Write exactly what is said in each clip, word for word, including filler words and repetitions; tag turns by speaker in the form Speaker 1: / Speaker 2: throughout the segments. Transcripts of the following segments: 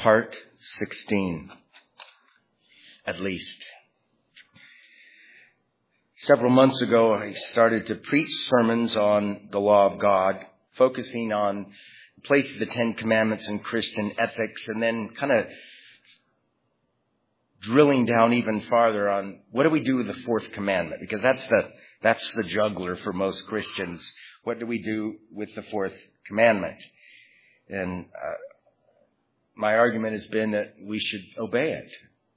Speaker 1: part sixteen, at least. Several months ago, I started to preach sermons on the law of God, focusing on the place of the Ten Commandments in Christian ethics, and then kind of drilling down even farther on what do we do with the fourth commandment, because that's the that's the juggler for most Christians. What do we do with the fourth commandment? And uh, my argument has been that we should obey it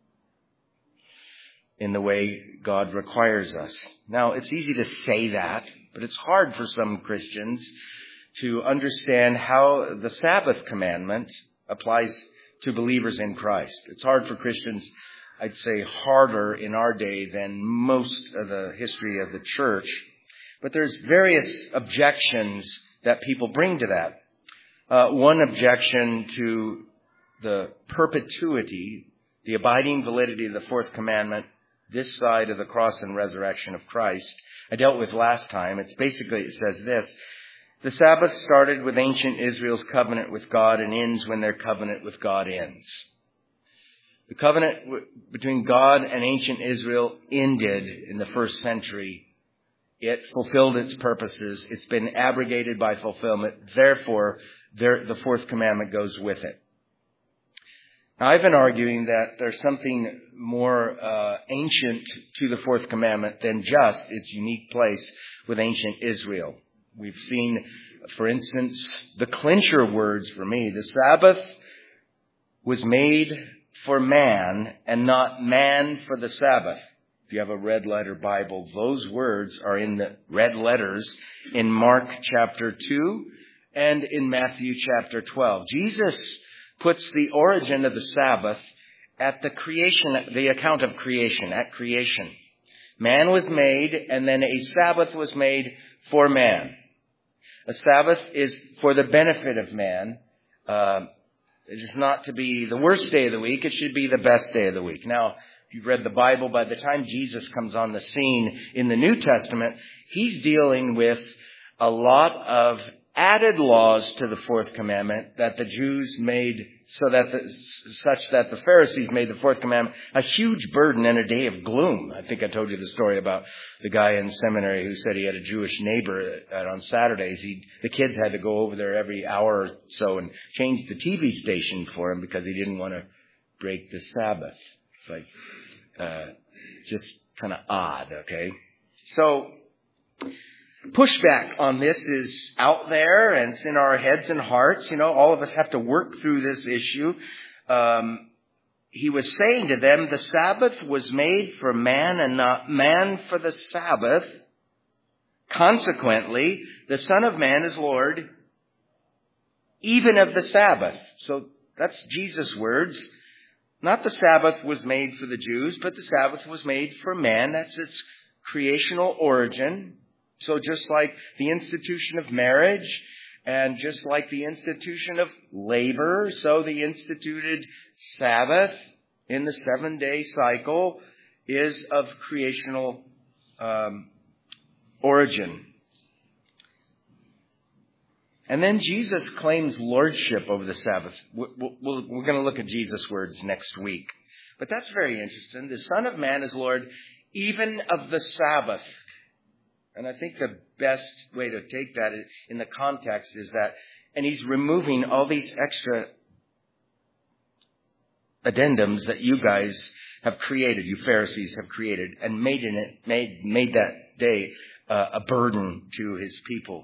Speaker 1: in the way God requires us. Now, it's easy to say that, but it's hard for some Christians to understand how the Sabbath commandment applies to believers in Christ. It's hard for Christians, I'd say harder in our day than most of the history of the church. But there's various objections that people bring to that. Uh, one objection to the perpetuity, the abiding validity of the fourth commandment this side of the cross and resurrection of Christ, I dealt with last time. It's basically, it says this: the Sabbath started with ancient Israel's covenant with God and ends when their covenant with God ends. The covenant w- between God and ancient Israel ended in the first century. It fulfilled its purposes. It's been abrogated by fulfillment. Therefore, there, the fourth commandment goes with it. Now, I've been arguing that there's something more uh, ancient to the fourth commandment than just its unique place with ancient Israel. We've seen, for instance, the clincher words for me. The Sabbath was made for man and not man for the Sabbath. If you have a red letter Bible, those words are in the red letters in Mark chapter two and in Matthew chapter twelve. Jesus puts the origin of the Sabbath at the creation, the account of creation, at creation. Man was made, and then a Sabbath was made for man. A Sabbath is for the benefit of man. Uh, it is not to be the worst day of the week. It should be the best day of the week. Now, if you've read the Bible, by the time Jesus comes on the scene in the New Testament, he's dealing with a lot of added laws to the fourth commandment that the Jews made so that the, such that the Pharisees made the fourth commandment a huge burden and a day of gloom. I think I told you the story about the guy in seminary who said he had a Jewish neighbor that on Saturdays he the kids had to go over there every hour or so and change the T V station for him because he didn't want to break the Sabbath. It's like uh, just kind of odd, okay? So pushback on this is out there, and it's in our heads and hearts. You know, all of us have to work through this issue. Um, he was saying to them, the Sabbath was made for man and not man for the Sabbath. Consequently, the Son of Man is Lord, even of the Sabbath. So that's Jesus' words. Not the Sabbath was made for the Jews, but the Sabbath was made for man. That's its creational origin. So just like the institution of marriage and just like the institution of labor, so the instituted Sabbath in the seven-day cycle is of creational um, origin. And then Jesus claims lordship over the Sabbath. We're going to look at Jesus' words next week. But that's very interesting. The Son of Man is Lord even of the Sabbath. And I think the best way to take that in the context is that, and he's removing all these extra addendums that you guys have created, you Pharisees have created, and made in it, made made that day uh, a burden to his people.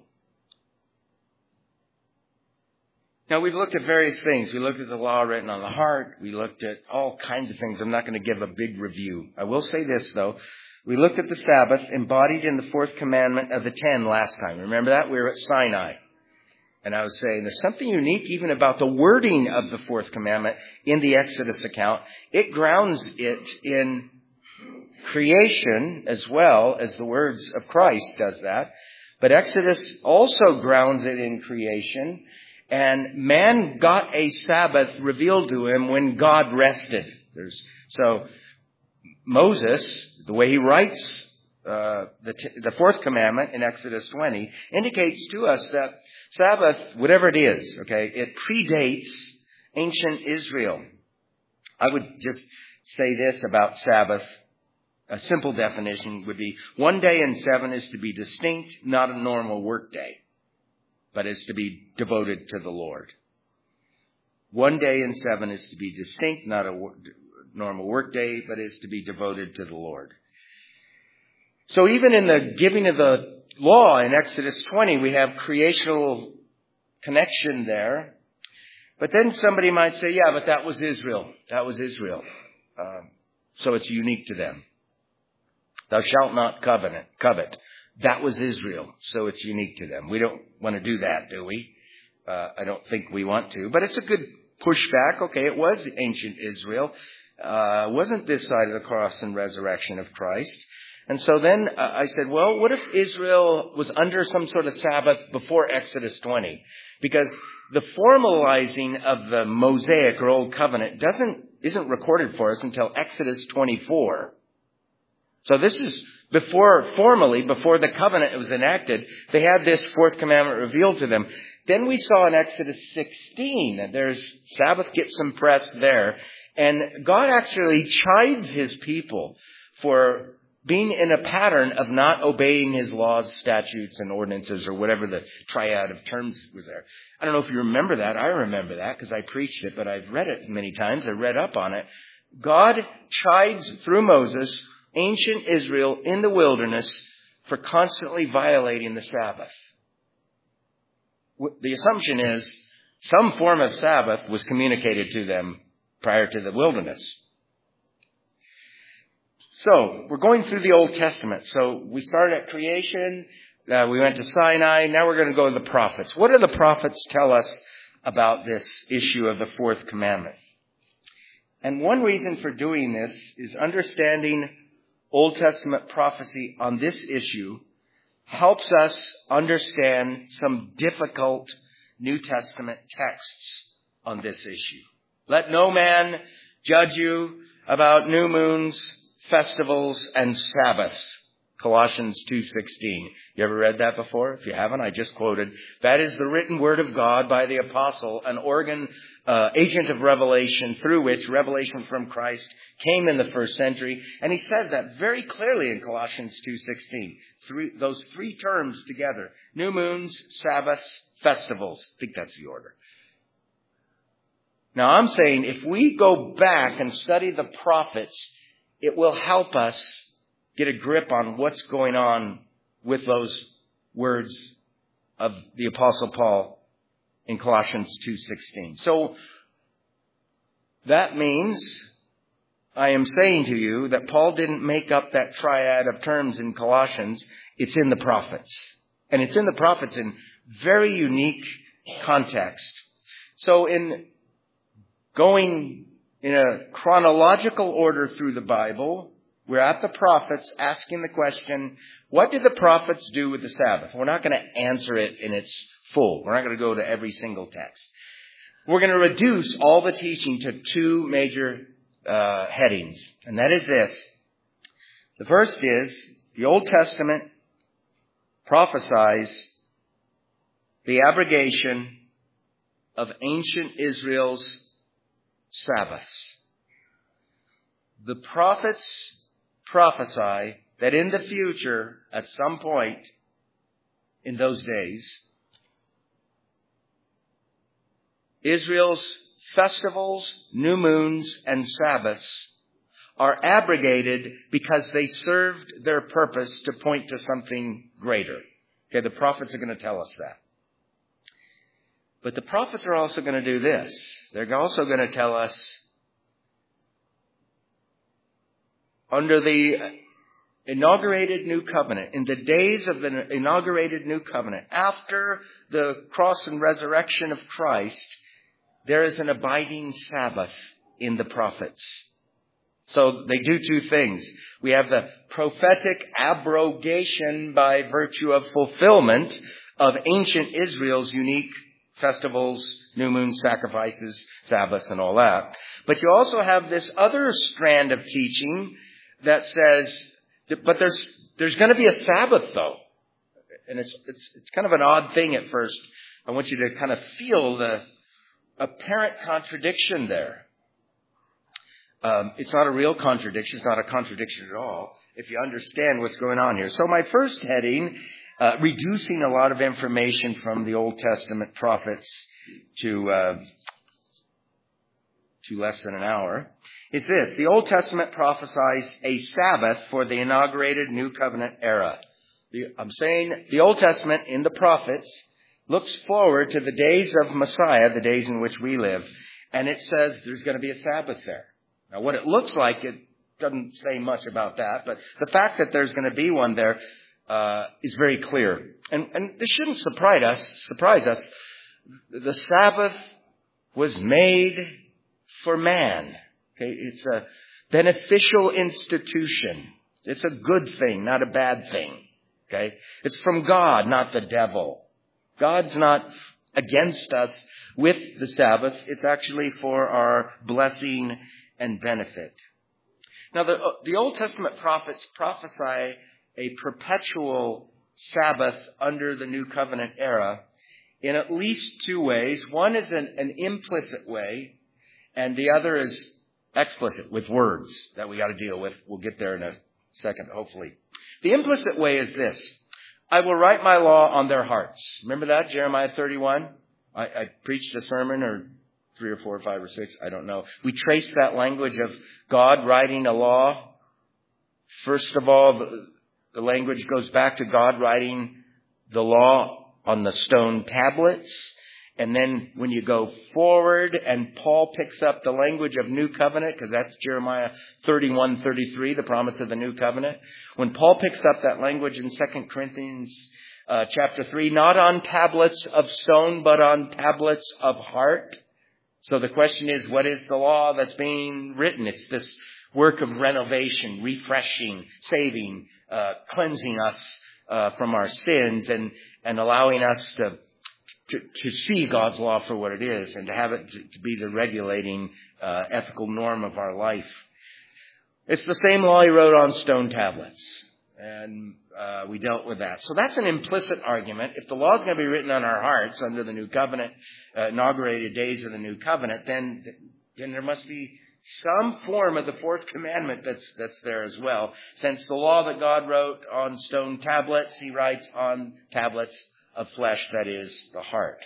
Speaker 1: Now, we've looked at various things. We looked at the law written on the heart. We looked at all kinds of things. I'm not going to give a big review. I will say this, though. We looked at the Sabbath embodied in the fourth commandment of the ten last time. Remember that? We were at Sinai. And I was saying there's something unique even about the wording of the fourth commandment in the Exodus account. It grounds it in creation as well as the words of Christ does that. But Exodus also grounds it in creation. And man got a Sabbath revealed to him when God rested. There's, so Moses, the way he writes uh, the, t- the fourth commandment in Exodus twenty, indicates to us that Sabbath, whatever it is, okay, it predates ancient Israel. I would just say this about Sabbath. A simple definition would be one day in seven is to be distinct, not a normal work day, but is to be devoted to the Lord. One day in seven is to be distinct, not a normal work day, but is to be devoted to the Lord. So even in the giving of the law in Exodus twenty, we have creational connection there. But then somebody might say, yeah, but that was Israel. That was Israel. Uh, so it's unique to them. Thou shalt not covenant, covet. That was Israel. So it's unique to them. We don't want to do that, do we? Uh, I don't think we want to. But it's a good pushback. Okay, it was ancient Israel. Uh, wasn't this side of the cross and resurrection of Christ. And so then uh, I said, well, what if Israel was under some sort of Sabbath before Exodus twenty? Because the formalizing of the Mosaic or Old Covenant doesn't isn't recorded for us until Exodus twenty-four. So this is before, formally, before the covenant was enacted, they had this fourth commandment revealed to them. Then we saw in Exodus sixteen that there's Sabbath gets some press there. And God actually chides his people for being in a pattern of not obeying his laws, statutes, and ordinances, or whatever the triad of terms was there. I don't know if you remember that. I remember that because I preached it, but I've read it many times. I read up on it. God chides through Moses ancient Israel in the wilderness for constantly violating the Sabbath. The assumption is some form of Sabbath was communicated to them prior to the wilderness. So, we're going through the Old Testament. So, we started at creation, uh, we went to Sinai, now we're going to go to the prophets. What do the prophets tell us about this issue of the fourth commandment? And one reason for doing this is understanding Old Testament prophecy on this issue helps us understand some difficult New Testament texts on this issue. Let no man judge you about new moons, festivals, and Sabbaths. Colossians two sixteen. You ever read that before? If you haven't, I just quoted. That is the written word of God by the apostle, an organ, uh, agent of revelation through which revelation from Christ came in the first century. And he says that very clearly in Colossians two sixteen. Three, those three terms together. New moons, Sabbaths, festivals. I think that's the order. Now I'm saying if we go back and study the prophets, it will help us get a grip on what's going on with those words of the Apostle Paul in Colossians two sixteen. So that means I am saying to you that Paul didn't make up that triad of terms in Colossians. It's in the prophets. And it's in the prophets in very unique context. So in going in a chronological order through the Bible, we're at the prophets asking the question, what did the prophets do with the Sabbath? We're not going to answer it in its full. We're not going to go to every single text. We're going to reduce all the teaching to two major uh, headings. And that is this. The first is the Old Testament prophesies the abrogation of ancient Israel's Sabbaths. The prophets prophesy that in the future, at some point in those days, Israel's festivals, new moons, and Sabbaths are abrogated because they served their purpose to point to something greater. Okay, the prophets are going to tell us that. But the prophets are also going to do this. They're also going to tell us under the inaugurated new covenant, in the days of the inaugurated new covenant, after the cross and resurrection of Christ, there is an abiding Sabbath in the prophets. So they do two things. We have the prophetic abrogation by virtue of fulfillment of ancient Israel's unique festivals, new moon sacrifices, Sabbaths, and all that. But you also have this other strand of teaching that says, but there's there's going to be a Sabbath though. And it's it's it's kind of an odd thing at first. I want you to kind of feel the apparent contradiction there. Um, it's not a real contradiction. It's not a contradiction at all if you understand what's going on here. So my first heading, uh, reducing a lot of information from the Old Testament prophets to uh, to less than an hour, is this. The Old Testament prophesies a Sabbath for the inaugurated New Covenant era. The, I'm saying the Old Testament in the prophets looks forward to the days of Messiah, the days in which we live, and it says there's going to be a Sabbath there. Now, what it looks like, it doesn't say much about that, but the fact that there's going to be one there uh, is very clear. And, and this shouldn't surprise us. Surprise us. The Sabbath was made for man. Okay, it's a beneficial institution. It's a good thing, not a bad thing. Okay, it's from God, not the devil. God's not against us with the Sabbath. It's actually for our blessing and benefit. Now, the, the Old Testament prophets prophesy a perpetual Sabbath under the New Covenant era in at least two ways. One is an, an implicit way, and the other is explicit, with words that we got to deal with. We'll get there in a second, hopefully. The implicit way is this. I will write my law on their hearts. Remember that, Jeremiah thirty-one? I, I preached a sermon, or three or four or five or six, I don't know. We traced that language of God writing a law. First of all, the, the language goes back to God writing the law on the stone tablets. And then when you go forward and Paul picks up the language of New Covenant, because that's Jeremiah thirty-one, thirty-three, the promise of the New Covenant. When Paul picks up that language in Second Corinthians uh, chapter three, not on tablets of stone, but on tablets of heart. So the question is, what is the law that's being written? It's this work of renovation, refreshing, saving, uh, cleansing us uh, from our sins and, and allowing us to, to to see God's law for what it is and to have it to, to be the regulating uh, ethical norm of our life. It's the same law he wrote on stone tablets. And uh, we dealt with that. So that's an implicit argument. If the law is going to be written on our hearts under the New Covenant, uh, inaugurated days of the New Covenant, then then there must be some form of the fourth commandment that's that's there as well. Since the law that God wrote on stone tablets, he writes on tablets of flesh, that is, the heart.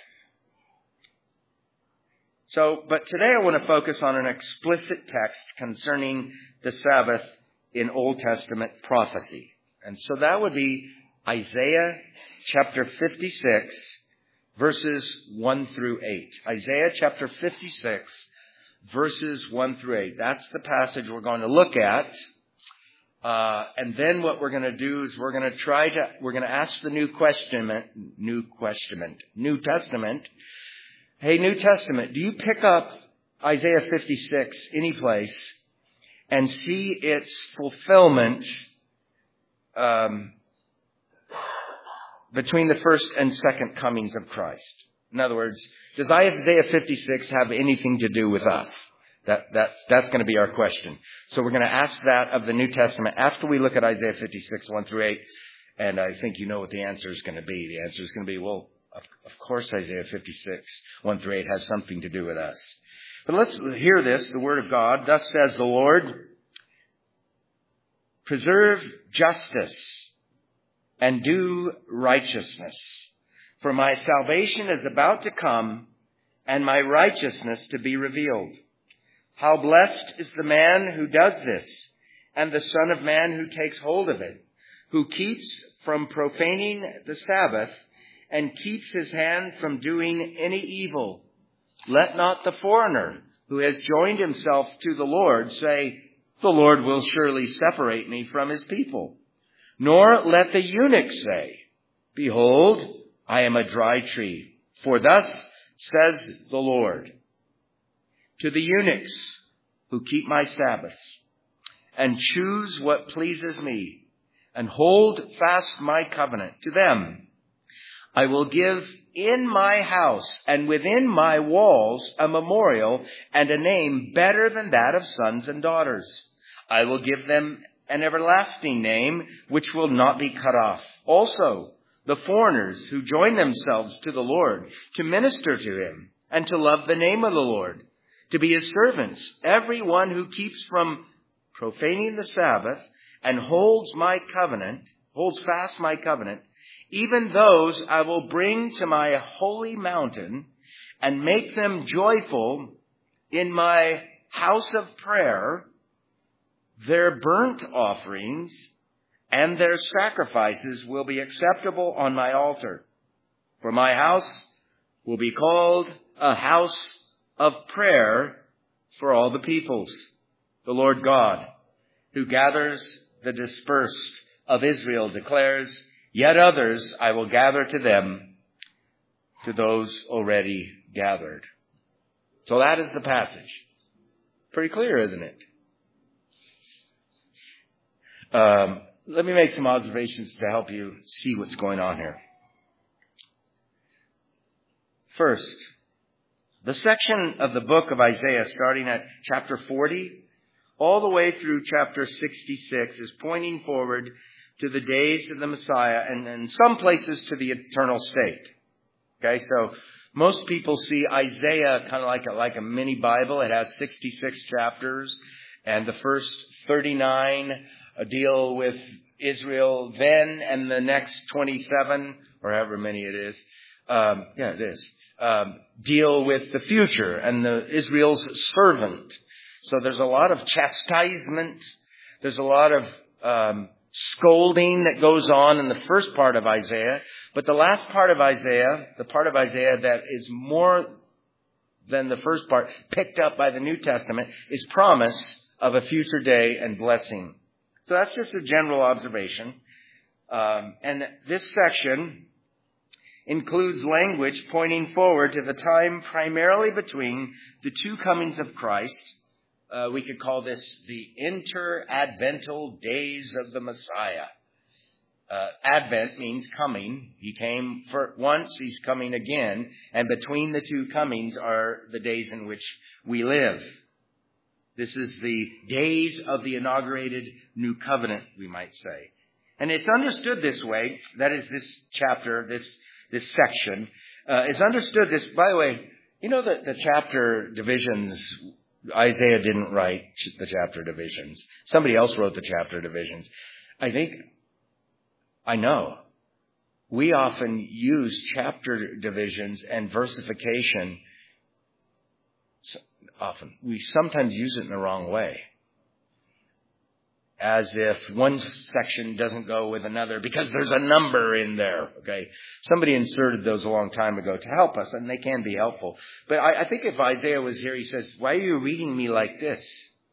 Speaker 1: So, but today I want to focus on an explicit text concerning the Sabbath in Old Testament prophecy. And so that would be Isaiah chapter fifty-six, verses one through eight. Isaiah chapter fifty-six, verses one through eight. That's the passage we're going to look at. Uh, and then what we're going to do is we're going to try to, we're going to ask the New Question, New Question, New Testament. Hey, New Testament, do you pick up Isaiah fifty-six any place and see its fulfillment um, between the first and second comings of Christ? In other words, does Isaiah fifty-six have anything to do with us? That, that, that's going to be our question. So we're going to ask that of the New Testament after we look at Isaiah fifty-six, one through eight. And I think you know what the answer is going to be. The answer is going to be, well, of, of course Isaiah fifty-six, one through eight has something to do with us. But let's hear this, the word of God. Thus says the Lord, preserve justice and do righteousness. For my salvation is about to come and my righteousness to be revealed. How blessed is the man who does this, and the Son of Man who takes hold of it, who keeps from profaning the Sabbath, and keeps his hand from doing any evil. Let not the foreigner who has joined himself to the Lord say, the Lord will surely separate me from his people. Nor let the eunuch say, behold, I am a dry tree. For thus says the Lord, to the eunuchs who keep my Sabbaths and choose what pleases me and hold fast my covenant, to them I will give in my house and within my walls a memorial and a name better than that of sons and daughters. I will give them an everlasting name which will not be cut off. Also, the foreigners who join themselves to the Lord to minister to him and to love the name of the Lord, to be his servants. Everyone who keeps from profaning the Sabbath and holds my covenant, holds fast my covenant, even those I will bring to my holy mountain and make them joyful in my house of prayer. Their burnt offerings and their sacrifices will be acceptable on my altar. For my house will be called a house of prayer for all the peoples. The Lord God, who gathers the dispersed of Israel, declares, yet others I will gather to them, to those already gathered. So that is the passage. Pretty clear, isn't it? Um, let me make some observations to help you see what's going on here. First, the section of the book of Isaiah starting at chapter forty all the way through chapter sixty-six is pointing forward to the days of the Messiah and in some places to the eternal state. Okay, so most people see Isaiah kind of like a, like a mini Bible. It has sixty-six chapters, and the first thirty-nine deal with Israel then, and the next twenty-seven, or however many it is, um, yeah, it is, um, deal with the future and the Israel's servant. So there's a lot of chastisement. There's a lot of um, scolding that goes on in the first part of Isaiah. But the last part of Isaiah, the part of Isaiah that is more than the first part, picked up by the New Testament, is promise of a future day and blessing. So that's just a general observation. Um, and this section includes language pointing forward to the time primarily between the two comings of Christ. Uh, we could call this the inter-advental days of the Messiah. Uh, Advent means coming. He came for once, he's coming again. And between the two comings are the days in which we live. This is the days of the inaugurated new covenant, we might say. And it's understood this way. That is this chapter, this this section. Uh, it's understood this, by the way, you know that the chapter divisions, Isaiah didn't write the chapter divisions. Somebody else wrote the chapter divisions. I think, I know, we often use chapter divisions and versification. Often. We sometimes use it in the wrong way. As if one section doesn't go with another because there's a number in there. Okay. Somebody inserted those a long time ago to help us, and they can be helpful. But I, I think if Isaiah was here, he says, why are you reading me like this?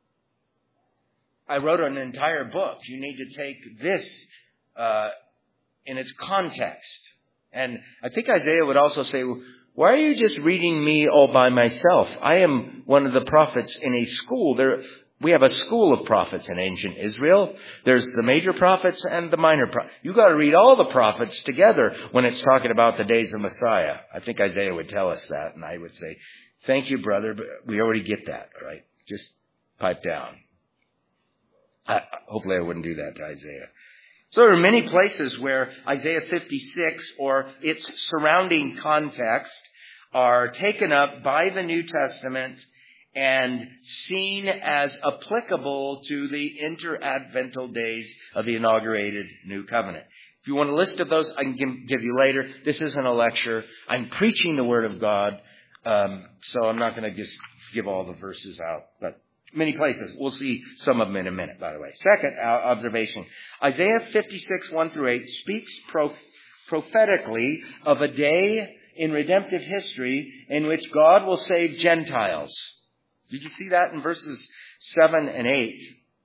Speaker 1: I wrote an entire book. You need to take this uh, in its context. And I think Isaiah would also say, why are you just reading me all by myself? I am one of the prophets in a school. There, we have a school of prophets in ancient Israel. There's the major prophets and the minor prophets. You got to read all the prophets together when it's talking about the days of Messiah. I think Isaiah would tell us that, and I would say, thank you, brother, but we already get that, all right? Just pipe down. I, hopefully I wouldn't do that to Isaiah. So there are many places where Isaiah fifty-six or its surrounding context are taken up by the New Testament and seen as applicable to the inter-advental days of the inaugurated New Covenant. If you want a list of those, I can give you later. This isn't a lecture. I'm preaching the Word of God, um, so I'm not going to just give all the verses out, but many places. We'll see some of them in a minute, by the way. Second observation. Isaiah fifty-six, one through eight speaks pro- prophetically of a day in redemptive history in which God will save Gentiles. Did you see that in verses seven and eight?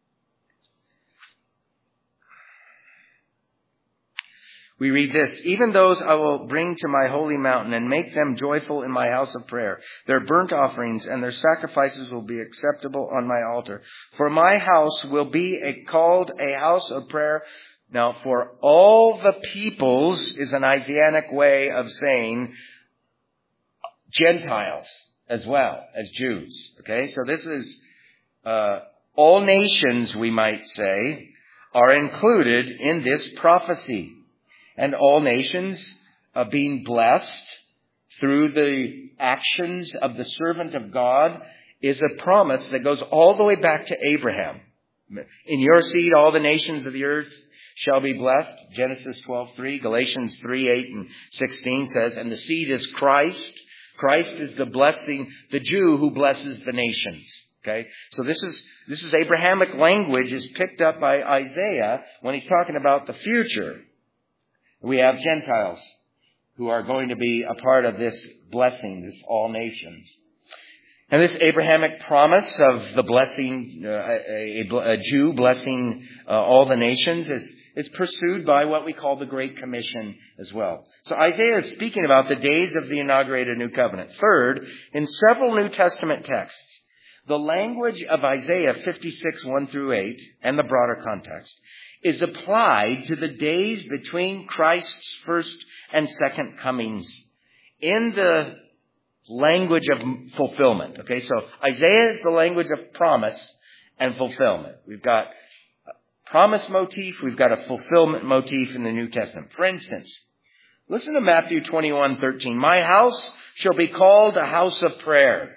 Speaker 1: We read this, even those I will bring to my holy mountain and make them joyful in my house of prayer. Their burnt offerings and their sacrifices will be acceptable on my altar. For my house will be a, called a house of prayer. Now, for all the peoples is an Isaianic way of saying Gentiles as well as Jews. Okay, so this is uh, all nations, we might say, are included in this prophecy. And all nations uh, being blessed through the actions of the servant of God is a promise that goes all the way back to Abraham. In your seed, all the nations of the earth shall be blessed. Genesis twelve three, Galatians three eight and sixteen says, and the seed is Christ. Christ is the blessing, the Jew who blesses the nations. Okay, so this is this is Abrahamic language is picked up by Isaiah when he's talking about the future. We have Gentiles who are going to be a part of this blessing, this all nations. And this Abrahamic promise of the blessing, uh, a, a, a Jew blessing uh, all the nations is, is pursued by what we call the Great Commission as well. So Isaiah is speaking about the days of the inaugurated new covenant. Third, in several New Testament texts, the language of Isaiah fifty-six, one through eight, and the broader context, is applied to the days between Christ's first and second comings in the language of fulfillment. Okay, so Isaiah is the language of promise and fulfillment. We've got a promise motif, we've got a fulfillment motif in the New Testament. For instance, listen to Matthew twenty-one thirteen. My house shall be called a house of prayer.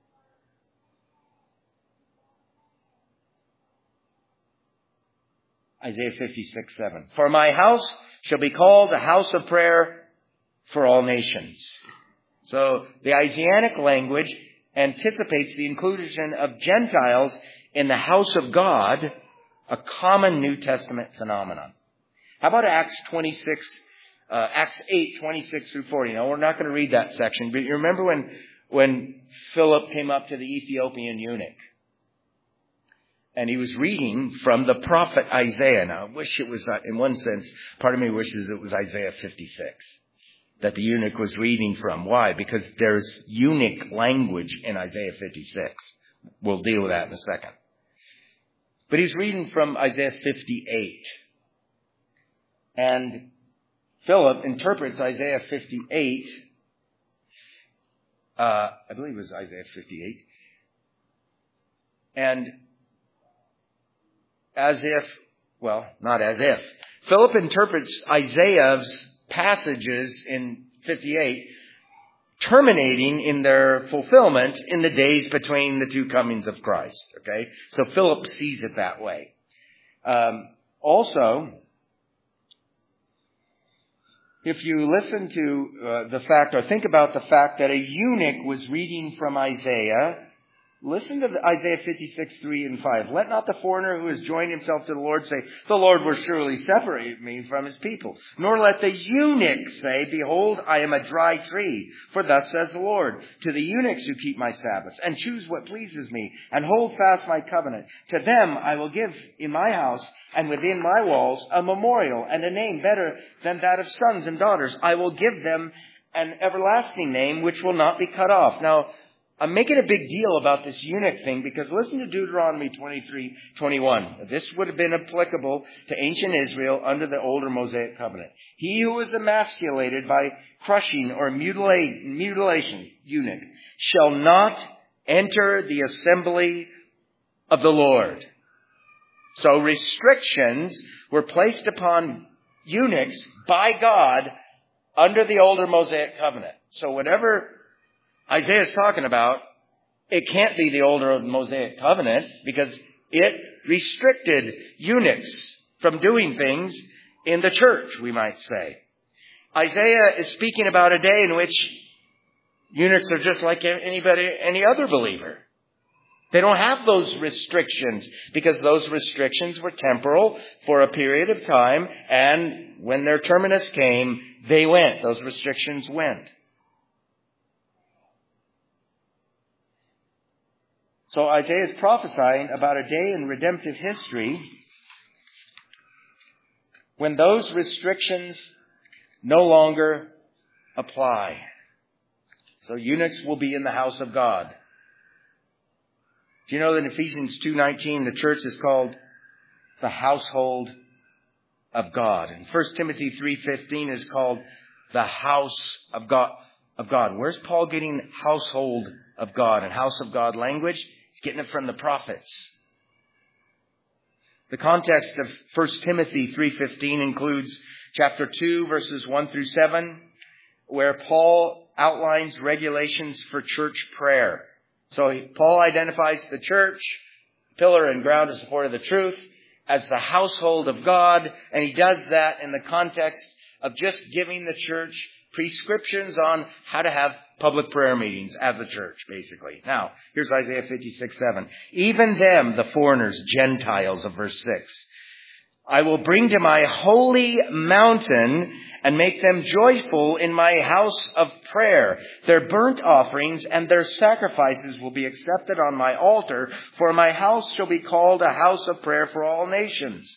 Speaker 1: Isaiah fifty-six seven. For my house shall be called a house of prayer for all nations. So the Isaianic language anticipates the inclusion of Gentiles in the house of God, a common New Testament phenomenon. How about Acts twenty-six, uh, Acts eight twenty-six through forty? Now we're not going to read that section, but you remember when when Philip came up to the Ethiopian eunuch? And he was reading from the prophet Isaiah. Now, I wish it was, uh, in one sense, part of me wishes it was Isaiah fifty-six that the eunuch was reading from. Why? Because there's eunuch language in Isaiah fifty-six. We'll deal with that in a second. But he's reading from Isaiah fifty-eight. And Philip interprets Isaiah fifty-eight. Uh, I believe it was Isaiah fifty-eight. And as if, well, not as if. Philip interprets Isaiah's passages in fifty-eight, terminating in their fulfillment in the days between the two comings of Christ. Okay? So Philip sees it that way. Um, also, if you listen to uh, the fact, or think about the fact that a eunuch was reading from Isaiah, listen to Isaiah fifty-six, three and five. Let not the foreigner who has joined himself to the Lord say, the Lord will surely separate me from his people. Nor let the eunuch say, behold, I am a dry tree. For thus says the Lord, to the eunuchs who keep my Sabbaths, and choose what pleases me, and hold fast my covenant. To them I will give in my house and within my walls a memorial and a name better than that of sons and daughters. I will give them an everlasting name which will not be cut off. Now, I'm making a big deal about this eunuch thing because listen to Deuteronomy twenty-three twenty-one. This would have been applicable to ancient Israel under the older Mosaic covenant. He who is emasculated by crushing or mutilation, mutilation, eunuch, shall not enter the assembly of the Lord. So restrictions were placed upon eunuchs by God under the older Mosaic covenant. So whatever Isaiah is talking about, it can't be the older Mosaic covenant because it restricted eunuchs from doing things in the church, we might say. Isaiah is speaking about a day in which eunuchs are just like anybody, any other believer. They don't have those restrictions because those restrictions were temporal for a period of time, and when their terminus came, they went. Those restrictions went. So Isaiah is prophesying about a day in redemptive history when those restrictions no longer apply. So eunuchs will be in the house of God. Do you know that in Ephesians two nineteen the church is called the household of God? And First Timothy three fifteen is called the house of God. Of God. Where's Paul getting household of God and house of God language? He's getting it from the prophets. The context of First Timothy three fifteen includes chapter two, verses one through seven, where Paul outlines regulations for church prayer. So Paul identifies the church, pillar and ground of support of the truth, as the household of God, and he does that in the context of just giving the church prescriptions on how to have public prayer meetings as a church, basically. Now, here's Isaiah fifty-six seven. Even them, the foreigners, Gentiles of verse six, I will bring to my holy mountain and make them joyful in my house of prayer. Their burnt offerings and their sacrifices will be accepted on my altar, for my house shall be called a house of prayer for all nations.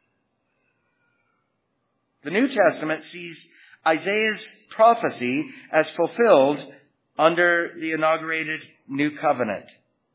Speaker 1: The New Testament sees Isaiah's prophecy as fulfilled under the inaugurated New Covenant.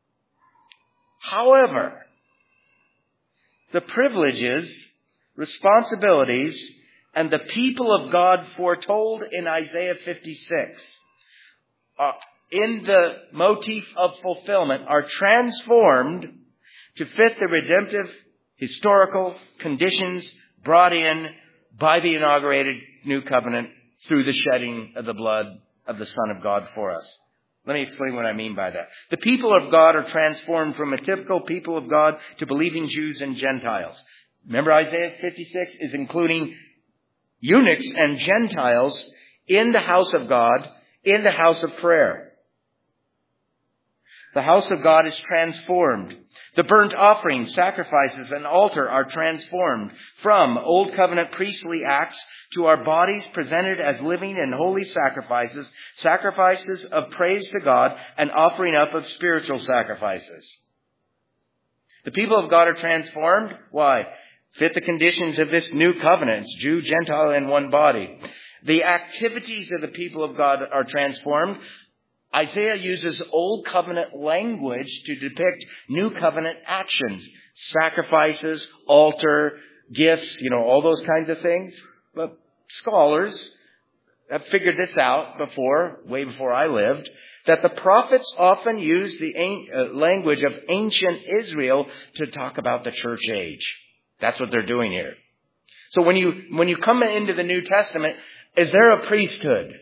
Speaker 1: However, the privileges, responsibilities, and the people of God foretold in Isaiah fifty-six uh, in the motif of fulfillment are transformed to fit the redemptive historical conditions brought in by the inaugurated New Covenant through the shedding of the blood of the Son of God for us. Let me explain what I mean by that. The people of God are transformed from a typical people of God to believing Jews and Gentiles. Remember, Isaiah fifty-six is including eunuchs and Gentiles in the house of God, in the house of prayer. The house of God is transformed. The burnt offering, sacrifices, and altar are transformed from Old Covenant priestly acts to our bodies presented as living and holy sacrifices, sacrifices of praise to God, and offering up of spiritual sacrifices. The people of God are transformed. Why? Fit the conditions of this new covenant. It's Jew, Gentile, in one body. The activities of the people of God are transformed. Isaiah uses Old Covenant language to depict New Covenant actions. Sacrifices, altar, gifts, you know, all those kinds of things. But scholars have figured this out before, way before I lived, that the prophets often use the language of ancient Israel to talk about the church age. That's what they're doing here. So when you, when you come into the New Testament, is there a priesthood?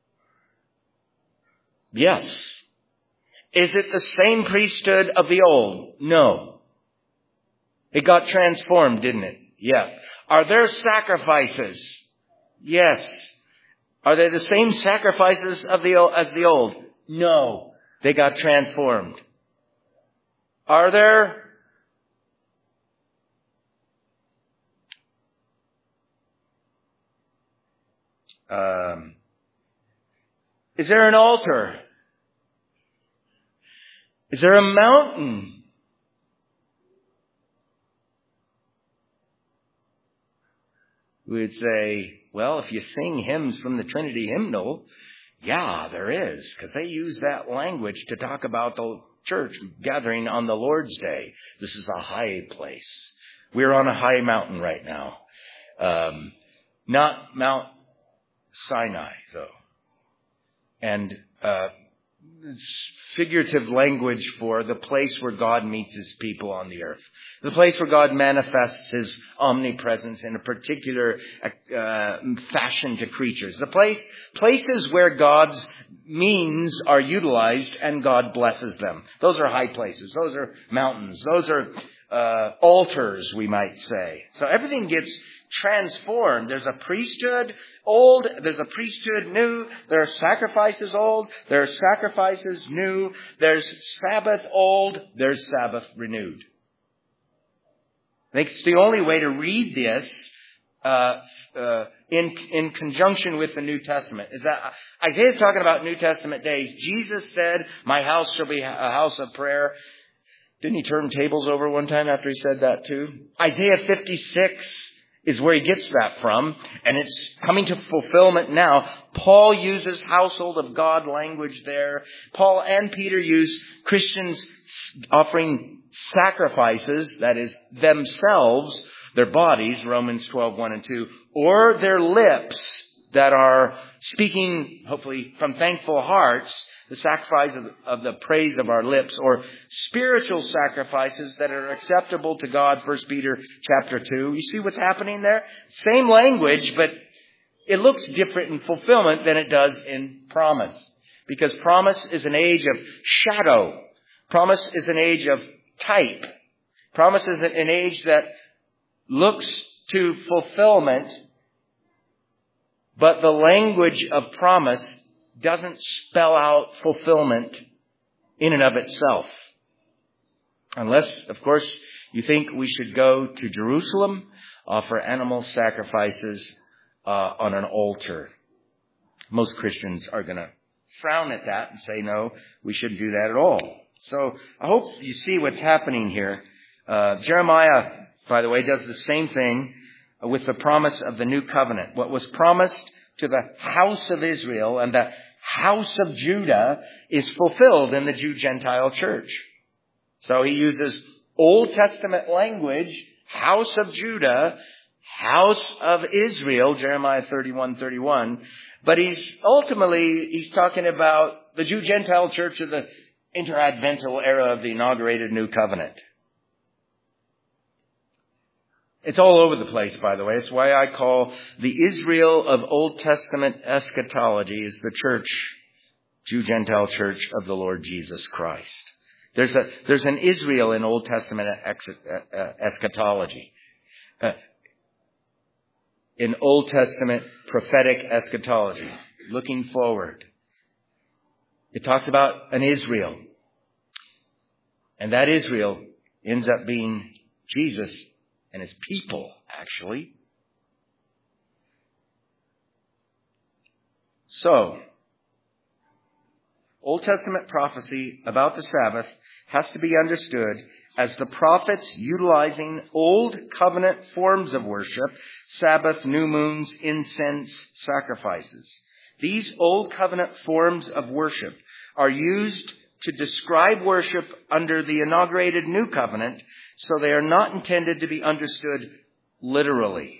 Speaker 1: Yes. Is it the same priesthood of the old? No. It got transformed, didn't it? Yeah. Are there sacrifices? Yes. Are they the same sacrifices of the as the old? No. They got transformed. Are there um, is there an altar? Is there a mountain? We would say, well, if you sing hymns from the Trinity hymnal, yeah, there is, because they use that language to talk about the church gathering on the Lord's Day. This is a high place. We're on a high mountain right now. Um, not Mount Sinai, though. And uh, figurative language for the place where God meets his people on the earth. The place where God manifests his omnipresence in a particular uh, fashion to creatures. The place, places where God's means are utilized and God blesses them. Those are high places. Those are mountains. Those are uh, altars, we might say. So everything gets transformed. There's a priesthood old, there's a priesthood new, there are sacrifices old, there are sacrifices new, there's Sabbath old, there's Sabbath renewed. I think it's the only way to read this uh, uh, in in conjunction with the New Testament. Is that Isaiah's talking about New Testament days. Jesus said, my house shall be a house of prayer. Didn't he turn tables over one time after he said that too? Isaiah fifty-six is where he gets that from, and it's coming to fulfillment now. Paul uses household of God language there. Paul and Peter use Christians offering sacrifices, that is, themselves, their bodies, Romans twelve, one and two, or their lips that are speaking, hopefully, from thankful hearts, the sacrifice of, of the praise of our lips, or spiritual sacrifices that are acceptable to God, First Peter chapter two. You see what's happening there? Same language, but it looks different in fulfillment than it does in promise. Because promise is an age of shadow. Promise is an age of type. Promise is an age that looks to fulfillment, but the language of promise doesn't spell out fulfillment in and of itself. Unless, of course, you think we should go to Jerusalem, offer animal sacrifices uh, on an altar. Most Christians are going to frown at that and say, no, we shouldn't do that at all. So I hope you see what's happening here. Uh, Jeremiah, by the way, does the same thing with the promise of the new covenant. What was promised to the house of Israel and the house of Judah is fulfilled in the Jew-Gentile church. So he uses Old Testament language, house of Judah, house of Israel, Jeremiah thirty-one thirty-one. But he's ultimately, he's talking about the Jew-Gentile church of the interadvental era of the inaugurated new covenant. It's all over the place, by the way. It's why I call the Israel of Old Testament eschatology is the church, Jew-Gentile church of the Lord Jesus Christ. There's a, there's an Israel in Old Testament eschatology. Uh, in Old Testament prophetic eschatology, looking forward. It talks about an Israel. And that Israel ends up being Jesus and his people, actually. So, Old Testament prophecy about the Sabbath has to be understood as the prophets utilizing Old Covenant forms of worship, Sabbath, new moons, incense, sacrifices. These Old Covenant forms of worship are used to describe worship under the inaugurated New Covenant, so they are not intended to be understood literally.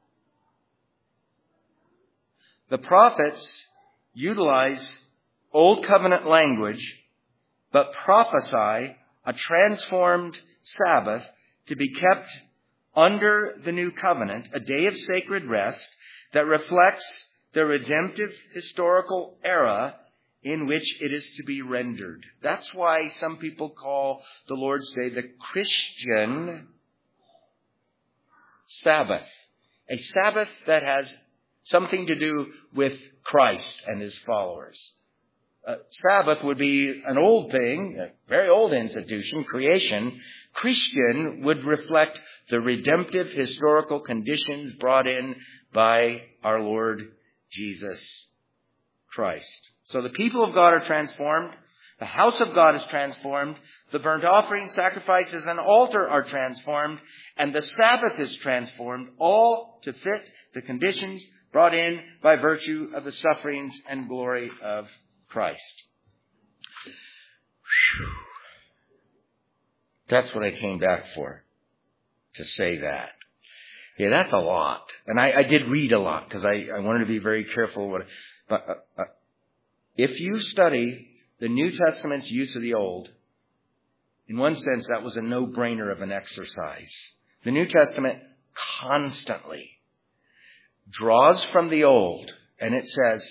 Speaker 1: The prophets utilize Old Covenant language, but prophesy a transformed Sabbath to be kept under the New Covenant, a day of sacred rest that reflects the redemptive historical era in which it is to be rendered. That's why some people call the Lord's Day the Christian Sabbath. A Sabbath that has something to do with Christ and his followers. Uh, Sabbath would be an old thing, a very old institution, creation. Christian would reflect the redemptive historical conditions brought in by our Lord Jesus Christ. So the people of God are transformed. The house of God is transformed. The burnt offering, sacrifices, and altar are transformed. And the Sabbath is transformed, all to fit the conditions brought in by virtue of the sufferings and glory of Christ. Whew. That's what I came back for, to say that. Yeah, that's a lot. And I, I did read a lot because I, I wanted to be very careful. What, but uh, uh, if you study the New Testament's use of the Old, in one sense, that was a no-brainer of an exercise. The New Testament constantly draws from the Old, and it says,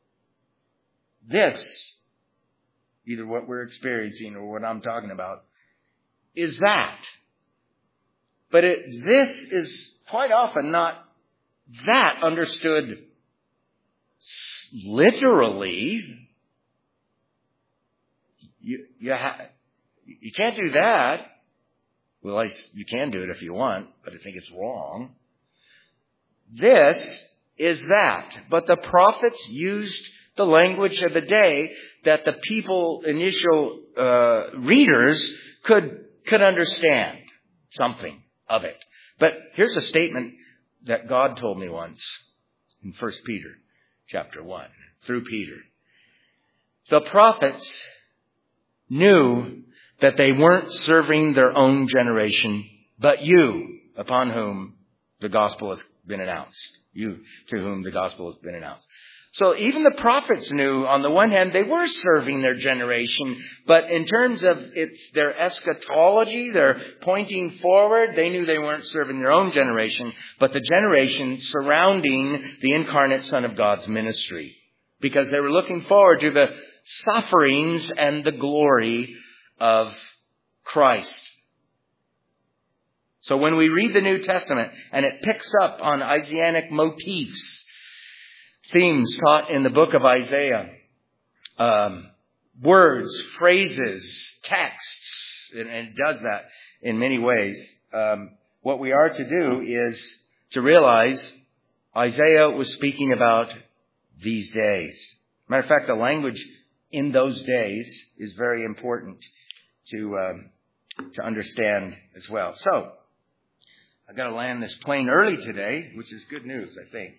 Speaker 1: this, either what we're experiencing or what I'm talking about, is that. But it, this is quite often not that understood literally. You, you, ha, you can't do that. Well, I, you can do it if you want, but I think it's wrong. This is that. But the prophets used the language of the day that the people, initial uh, readers, could could understand something of it. But here's a statement that God told me once in First Peter chapter one, through Peter. The prophets knew that they weren't serving their own generation, but you, upon whom the gospel has been announced. You, to whom the gospel has been announced. So even the prophets knew, on the one hand, they were serving their generation, but in terms of it's their eschatology, their pointing forward, they knew they weren't serving their own generation, but the generation surrounding the incarnate Son of God's ministry. Because they were looking forward to the sufferings and the glory of Christ. So when we read the New Testament and it picks up on Isaianic motifs, themes taught in the book of Isaiah, um, words, phrases, texts, and, and it does that in many ways. Um, what we are to do is to realize Isaiah was speaking about these days. Matter of fact, the language in those days is very important to um, to understand as well. So, I've got to land this plane early today, which is good news, I think.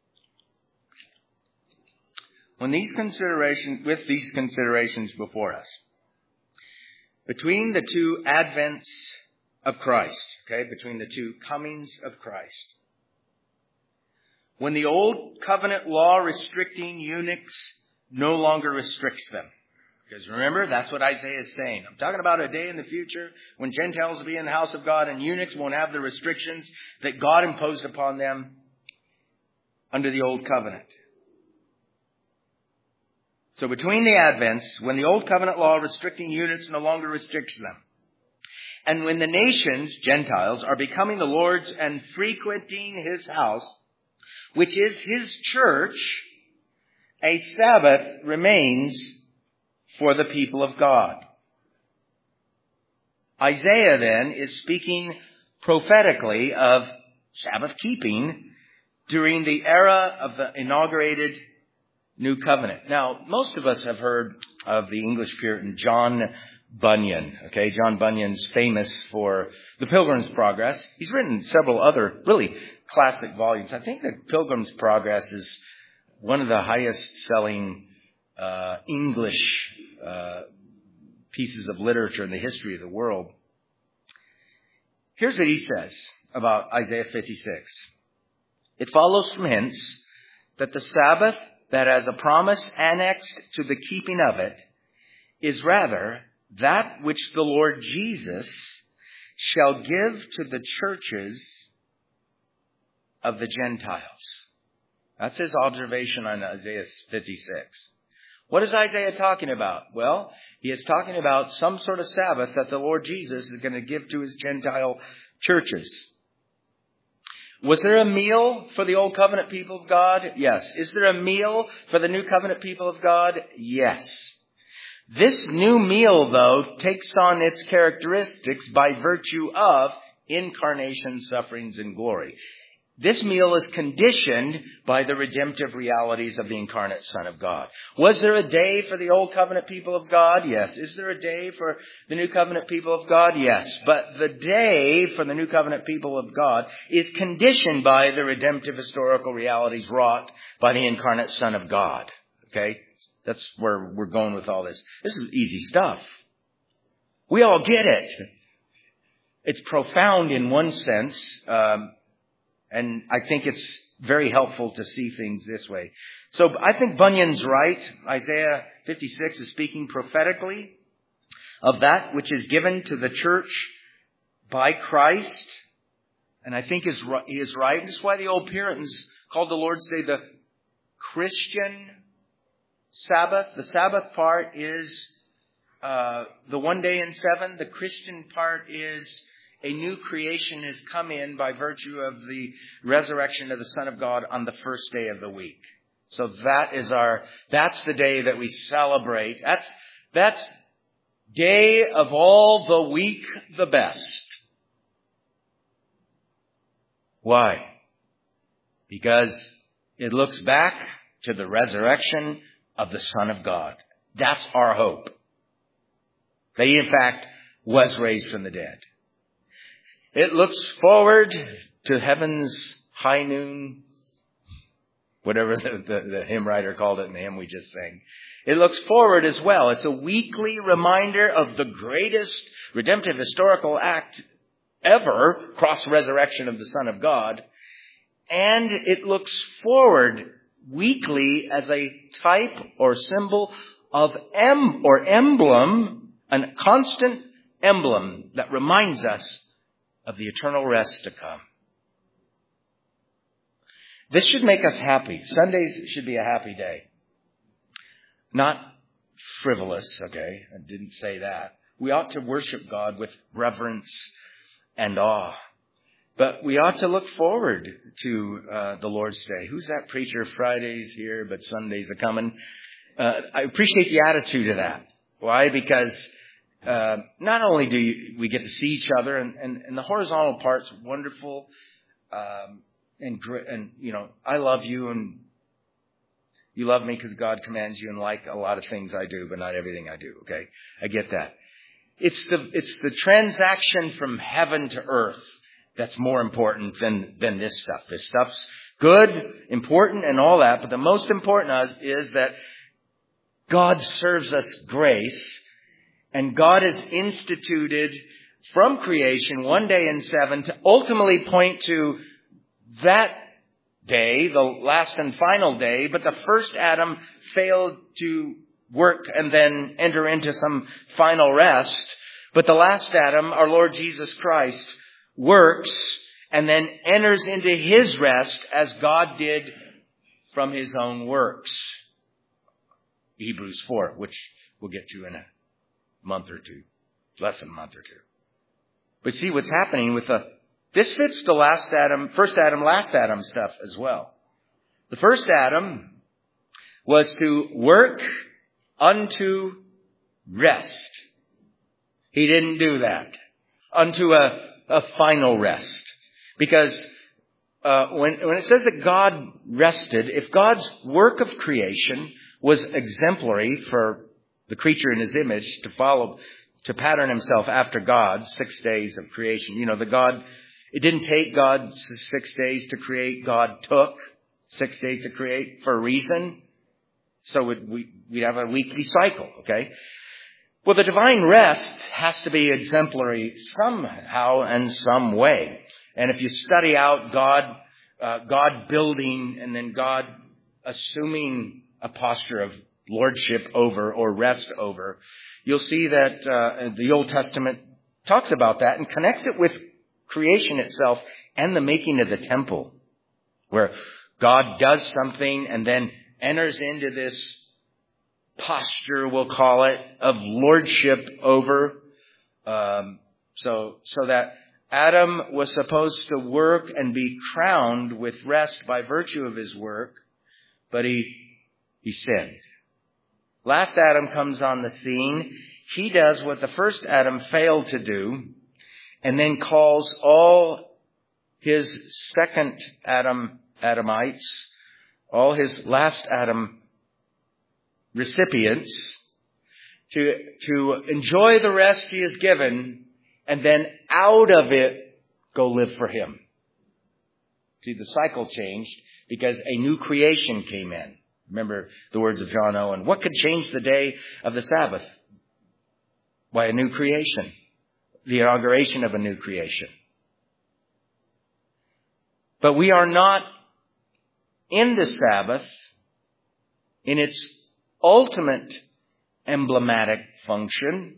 Speaker 1: When these considerations, with these considerations before us, between the two advents of Christ, okay, between the two comings of Christ, when the old covenant law restricting eunuchs no longer restricts them. Because remember, that's what Isaiah is saying. I'm talking about a day in the future when Gentiles will be in the house of God and eunuchs won't have the restrictions that God imposed upon them under the old covenant. So between the advents, when the old covenant law restricting eunuchs no longer restricts them, and when the nations, Gentiles, are becoming the Lord's and frequenting His house, which is His church, a Sabbath remains for the people of God. Isaiah then is speaking prophetically of Sabbath keeping during the era of the inaugurated New Covenant. Now, most of us have heard of the English Puritan John Bunyan. Okay, John Bunyan's famous for The Pilgrim's Progress. He's written several other really classic volumes. I think The Pilgrim's Progress is one of the highest selling uh, English uh, pieces of literature in the history of the world. Here's what he says about Isaiah fifty-six. It follows from hence that the Sabbath that as a promise annexed to the keeping of it is rather that which the Lord Jesus shall give to the churches of the Gentiles. That's his observation on Isaiah fifty-six. What is Isaiah talking about? Well, he is talking about some sort of Sabbath that the Lord Jesus is going to give to His Gentile churches. Was there a meal for the Old Covenant people of God? Yes. Is there a meal for the New Covenant people of God? Yes. This new meal, though, takes on its characteristics by virtue of incarnation, sufferings, and glory. This meal is conditioned by the redemptive realities of the incarnate Son of God. Was there a day for the Old Covenant people of God? Yes. Is there a day for the New Covenant people of God? Yes. But the day for the New Covenant people of God is conditioned by the redemptive historical realities wrought by the incarnate Son of God. Okay? That's where we're going with all this. This is easy stuff. We all get it. It's profound in one sense, um, and I think it's very helpful to see things this way. So I think Bunyan's right. Isaiah fifty-six is speaking prophetically of that which is given to the church by Christ. And I think he is right. This is why the old Puritans called the Lord's Day the Christian Sabbath. The Sabbath part is uh, the one day in seven. The Christian part is a new creation has come in by virtue of the resurrection of the Son of God on the first day of the week. So that is our, that's the day that we celebrate. That's, that's day of all the week the best. Why? Because it looks back to the resurrection of the Son of God. That's our hope. That He, in fact, was raised from the dead. It looks forward to heaven's high noon, whatever the, the, the hymn writer called it in the hymn we just sang. It looks forward as well. It's a weekly reminder of the greatest redemptive historical act ever, cross-resurrection of the Son of God. And it looks forward weekly as a type or symbol of em or emblem, a constant emblem that reminds us of the eternal rest to come. This should make us happy. Sundays should be a happy day. Not frivolous, okay? I didn't say that. We ought to worship God with reverence and awe. But we ought to look forward to uh, the Lord's Day. Who's that preacher? Friday's here, but Sundays are coming. Uh, I appreciate the attitude of that. Why? Because uh, not only do you, we get to see each other, and, and, and the horizontal part's wonderful, um, and, and, you know, I love you, and you love me because God commands you, and like a lot of things I do, but not everything I do, okay? I get that. It's the, it's the transaction from heaven to earth that's more important than, than this stuff. This stuff's good, important, and all that, but the most important is that God serves us grace, and God has instituted from creation one day in seven to ultimately point to that day, the last and final day, but the first Adam failed to work and then enter into some final rest. But the last Adam, our Lord Jesus Christ, works and then enters into his rest as God did from his own works. Hebrews four, which we'll get to in a month or two, less than a month or two. But see what's happening with the, this fits the last Adam, first Adam, last Adam stuff as well. The first Adam was to work unto rest. He didn't do that. Unto a, a final rest. Because uh, when, when it says that God rested, if God's work of creation was exemplary for the creature in his image to follow, to pattern himself after God, six days of creation. You know, the God, it didn't take God six days to create. God took six days to create for a reason. So we, we'd have a weekly cycle, okay? Well, the divine rest has to be exemplary somehow and some way. And if you study out God, uh, God building and then God assuming a posture of lordship over or rest over, you'll see that uh, the Old Testament talks about that and connects it with creation itself and the making of the temple, where God does something and then enters into this posture, we'll call it, of lordship over. Um, so, so that Adam was supposed to work and be crowned with rest by virtue of his work, but he he sinned. Last Adam comes on the scene. He does what the first Adam failed to do, and then calls all his second Adam Adamites, all his last Adam recipients, to, to enjoy the rest he has given, and then out of it, go live for him. See, the cycle changed because a new creation came in. Remember the words of John Owen. What could change the day of the Sabbath? Why, a new creation. The inauguration of a new creation. But we are not in the Sabbath in its ultimate emblematic function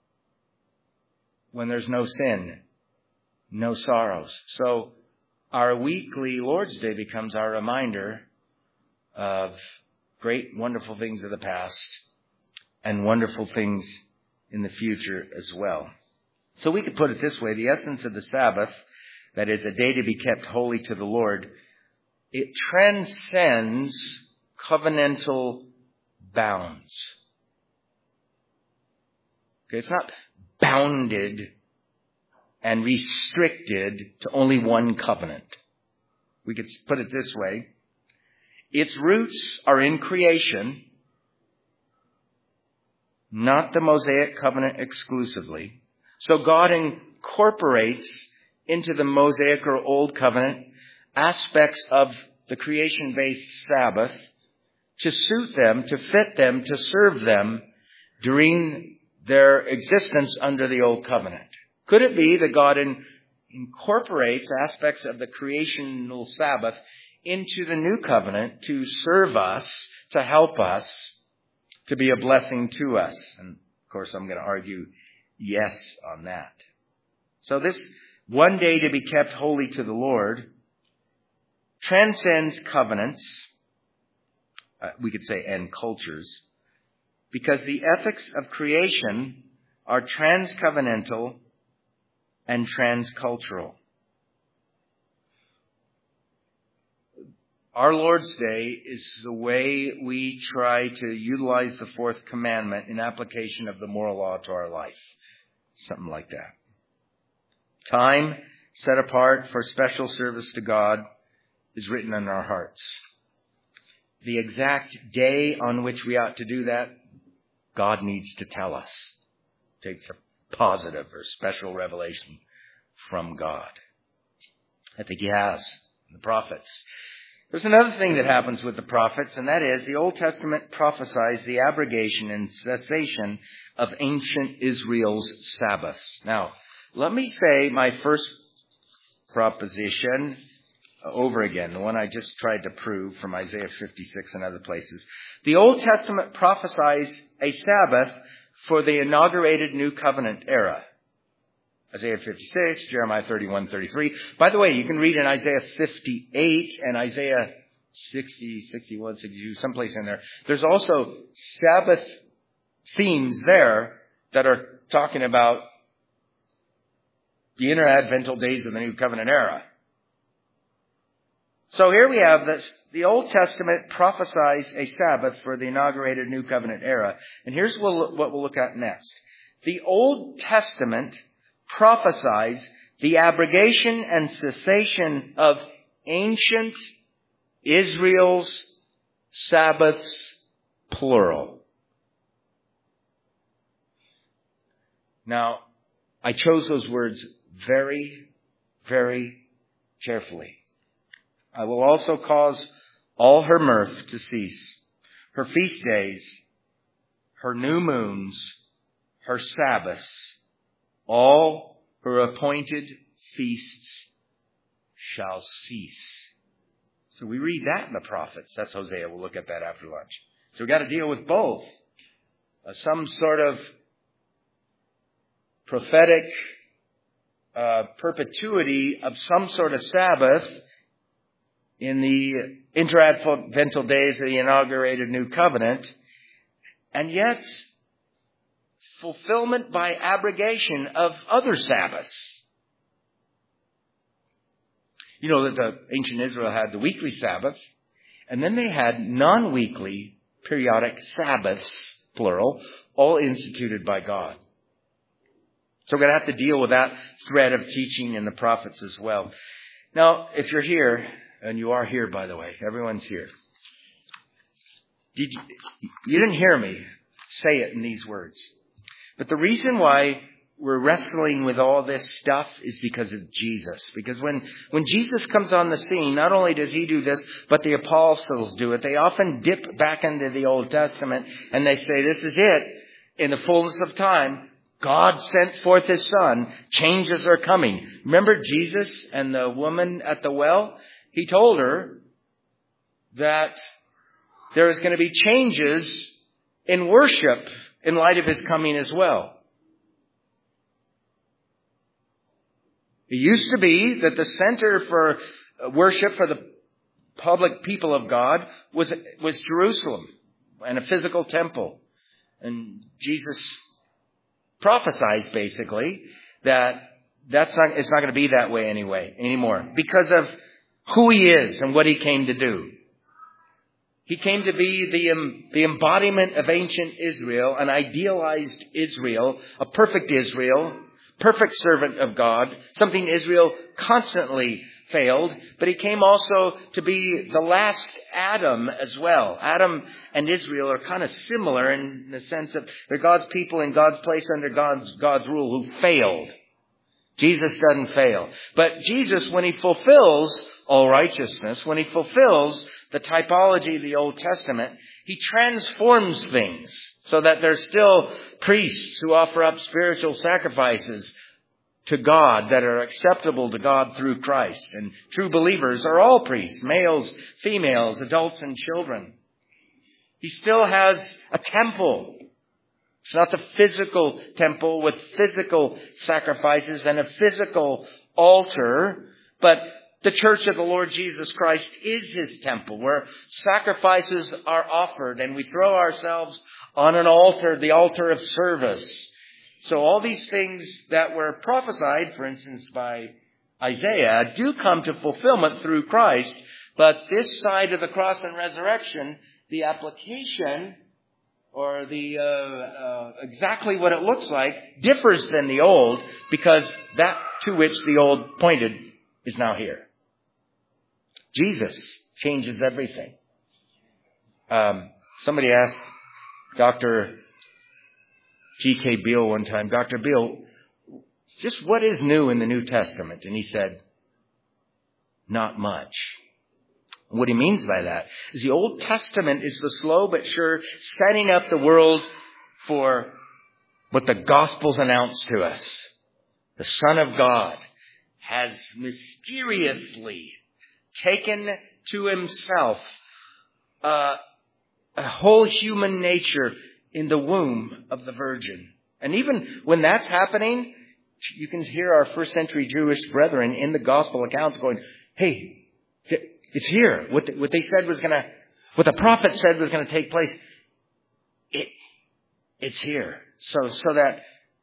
Speaker 1: when there's no sin, no sorrows. So our weekly Lord's Day becomes our reminder of great, wonderful things of the past and wonderful things in the future as well. So we could put it this way. The essence of the Sabbath, that is a day to be kept holy to the Lord, it transcends covenantal bounds. Okay, it's not bounded and restricted to only one covenant. We could put it this way. Its roots are in creation, not the Mosaic covenant exclusively. So God incorporates into the Mosaic or Old Covenant aspects of the creation-based Sabbath to suit them, to fit them, to serve them during their existence under the Old Covenant. Could it be that God in, incorporates aspects of the creational Sabbath into the new covenant to serve us, to help us, to be a blessing to us. And of course, I'm going to argue yes on that. So this one day to be kept holy to the Lord transcends covenants, uh, we could say, and cultures, because the ethics of creation are transcovenantal and transcultural. Our Lord's Day is the way we try to utilize the fourth commandment in application of the moral law to our life. Something like that. Time set apart for special service to God is written in our hearts. The exact day on which we ought to do that, God needs to tell us. It takes a positive or special revelation from God. I think He has. The prophets. There's another thing that happens with the prophets, and that is the Old Testament prophesies the abrogation and cessation of ancient Israel's Sabbaths. Now, let me say my first proposition over again, the one I just tried to prove from Isaiah fifty-six and other places. The Old Testament prophesies a Sabbath for the inaugurated New Covenant era. Isaiah fifty-six, Jeremiah thirty-one, thirty-three. By the way, you can read in Isaiah fifty-eight and Isaiah sixty, sixty-one, sixty-two, someplace in there. There's also Sabbath themes there that are talking about the interadvental days of the New Covenant era. So here we have this. The Old Testament prophesies a Sabbath for the inaugurated New Covenant era. And here's what we'll look at next. The Old Testament prophesies the abrogation and cessation of ancient Israel's Sabbaths, plural. Now, I chose those words very, very carefully. I will also cause all her mirth to cease, her feast days, her new moons, her Sabbaths, all her appointed feasts shall cease. So we read that in the prophets. That's Hosea. We'll look at that after lunch. So we've got to deal with both. Uh, some sort of prophetic uh, perpetuity of some sort of Sabbath in the interadvental days of the inaugurated New Covenant, and yet fulfillment by abrogation of other Sabbaths. You know that the ancient Israel had the weekly Sabbath, and then they had non-weekly periodic Sabbaths, plural, all instituted by God. So we're going to have to deal with that thread of teaching in the prophets as well. Now, if you're here, and you are here, by the way, everyone's here. Did you, you didn't hear me say it in these words. But the reason why we're wrestling with all this stuff is because of Jesus. Because when, when Jesus comes on the scene, not only does He do this, but the apostles do it. They often dip back into the Old Testament and they say, this is it. In the fullness of time, God sent forth His Son. Changes are coming. Remember Jesus and the woman at the well? He told her that there is going to be changes in worship in light of His coming as well. It used to be that the center for worship for the public people of God was, was Jerusalem and a physical temple. And Jesus prophesies basically that that's not, it's not going to be that way anyway, anymore because of who He is and what He came to do. He came to be the, um, the embodiment of ancient Israel, an idealized Israel, a perfect Israel, perfect servant of God, something Israel constantly failed. But He came also to be the last Adam as well. Adam and Israel are kind of similar in the sense of they're God's people in God's place under God's, God's rule who failed. Jesus doesn't fail. But Jesus, when He fulfills all righteousness, when He fulfills the typology of the Old Testament, He transforms things so that there's still priests who offer up spiritual sacrifices to God, that are acceptable to God through Christ. And true believers are all priests, males, females, adults, and children. He still has a temple. It's not the physical temple with physical sacrifices and a physical altar, but the church of the Lord Jesus Christ is His temple, where sacrifices are offered and we throw ourselves on an altar, the altar of service. So all these things that were prophesied, for instance, by Isaiah, do come to fulfillment through Christ. But this side of the cross and resurrection, the application or the uh, uh, exactly what it looks like differs than the old, because that to which the old pointed is now here. Jesus changes everything. Um, somebody asked Doctor G K Beale one time, Doctor Beale, just what is new in the New Testament? And he said, not much. What he means by that is the Old Testament is the slow but sure setting up the world for what the Gospels announce to us. The Son of God has mysteriously taken to Himself uh, a whole human nature in the womb of the Virgin. And even when that's happening, you can hear our first century Jewish brethren in the Gospel accounts going, hey, it's here. What, the, what they said was going to, what the prophet said was going to take place, it, it's here. So, so that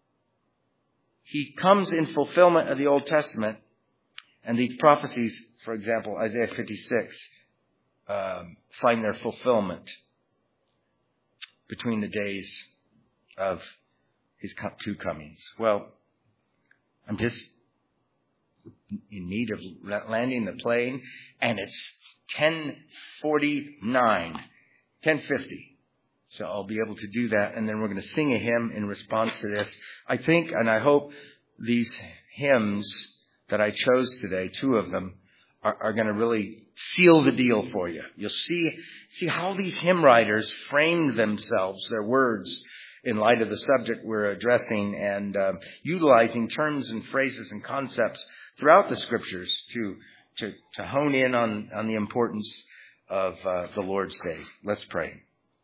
Speaker 1: He comes in fulfillment of the Old Testament, and these prophecies, for example, Isaiah fifty-six, um, find their fulfillment between the days of His two comings. Well, I'm just in need of landing the plane, and it's ten forty-nine, ten fifty. So I'll be able to do that, and then we're going to sing a hymn in response to this. I think, and I hope, these hymns that I chose today, two of them, are, are going to really seal the deal for you. You'll see, see how these hymn writers framed themselves, their words, in light of the subject we're addressing, and uh, utilizing terms and phrases and concepts throughout the Scriptures to to, to hone in on, on the importance of uh, the Lord's Day. Let's pray.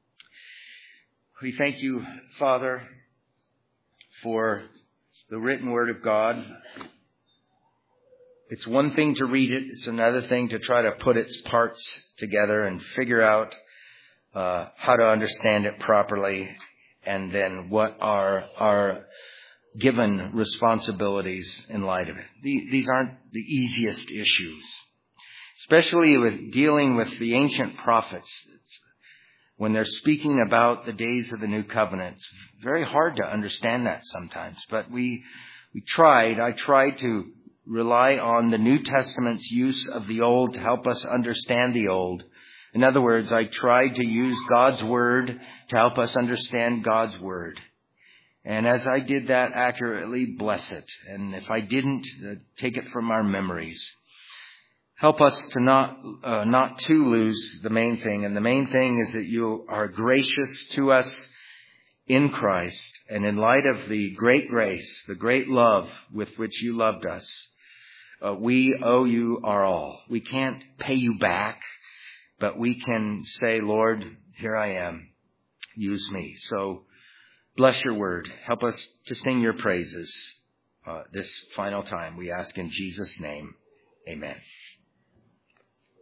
Speaker 1: We thank You, Father, for the written Word of God. It's one thing to read it. It's another thing to try to put its parts together and figure out uh, how to understand it properly, and then what are our given responsibilities in light of it. These aren't the easiest issues, especially with dealing with the ancient prophets. When they're speaking about the days of the new covenant, it's very hard to understand that sometimes. But we we tried, I tried to rely on the New Testament's use of the Old to help us understand the Old. In other words, I tried to use God's Word to help us understand God's Word. And as I did that accurately, bless it. And if I didn't, uh, take it from our memories. Help us to not uh, not to lose the main thing. And the main thing is that You are gracious to us in Christ. And in light of the great grace, the great love with which You loved us, uh, we owe You our all. We can't pay You back, but we can say, Lord, here I am. Use me. So bless Your word. Help us to sing Your praises uh, this final time. We ask in Jesus' name. Amen.